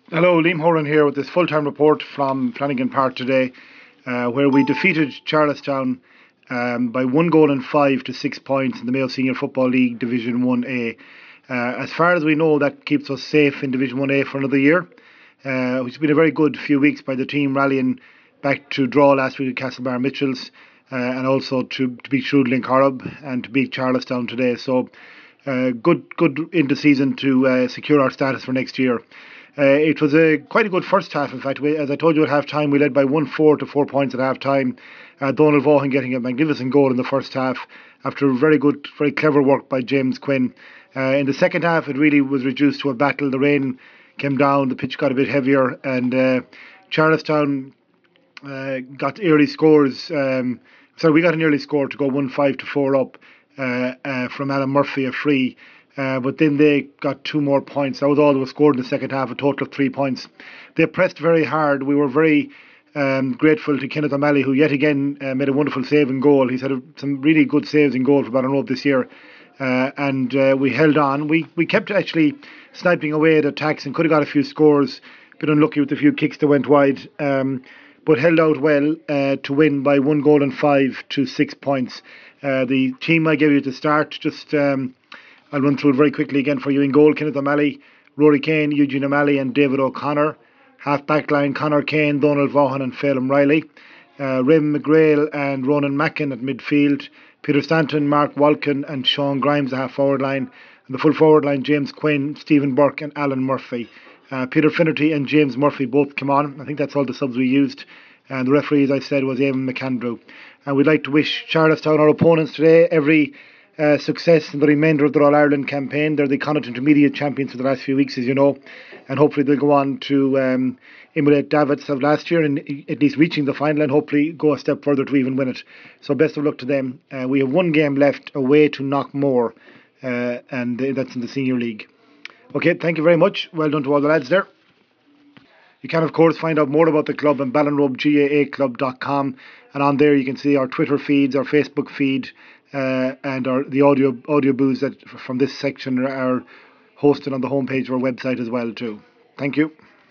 Hello, Liam Horan here with this full-time report from Flanagan Park today, where we defeated Charlestown by 1 goal and 5 to 6 points in the Mayo Senior Football League Division 1A. As far as we know, that keeps us safe in Division 1A for another year, which has been a very good few weeks by the team rallying back to draw last week at Castlebar Mitchells, and also to beat Shrewdling Corrib and to beat Charlestown today. So good into season to secure our status for next year. It was quite a good first half. In fact, as I told you at half time, we led by 1-4 to 4 points at half time. Donald Vaughan getting a magnificent goal in the first half after very good, very clever work by James Quinn. In the second half, it really was reduced to a battle. The rain came down, the pitch got a bit heavier, and Charlestown got early scores. We got an early score to go 1-5 to 4 up from Alan Murphy, a free. But then they got 2 more points. That was all that was scored in the second half, a total of 3 points. They pressed very hard. We were very grateful to Kenneth O'Malley, who yet again made a wonderful save and goal. He's had some really good saves in goal for Ballinrobe this year. And we held on. We kept actually sniping away at attacks and could have got a few scores. A bit unlucky with a few kicks that went wide. But held out well to win by 1 goal and 5 to 6 points. The team I gave you at the start, just I'll run through it very quickly again for you. In goal, Kenneth O'Malley, Rory Kane, Eugene O'Malley and David O'Connor. Half back line, Conor Kane, Donald Vaughan and Phelim Riley. Raymond McGrail and Ronan Mackin at midfield. Peter Stanton, Mark Walken and Sean Grimes, the half forward line. And the full forward line, James Quinn, Stephen Burke and Alan Murphy. Peter Finnerty and James Murphy both come on. I think that's all the subs we used. And the referee, as I said, was Eamon McAndrew. And we'd like to wish Charlestown, our opponents today, every success in the remainder of the All-Ireland campaign. They're the Connacht Intermediate champions for the last few weeks, as you know, and hopefully they'll go on to emulate Davids of last year and at least reaching the final and hopefully go a step further to even win it. So best of luck to them. We have one game left away to Knockmore, and that's in the Senior League. Okay, thank you very much. Well done to all the lads there. You can, of course, find out more about the club on ballinrobegaclub.com, and on there you can see our Twitter feeds, our Facebook feed, and the audio booths that from this section are hosted on the homepage of our website as well too. Thank you.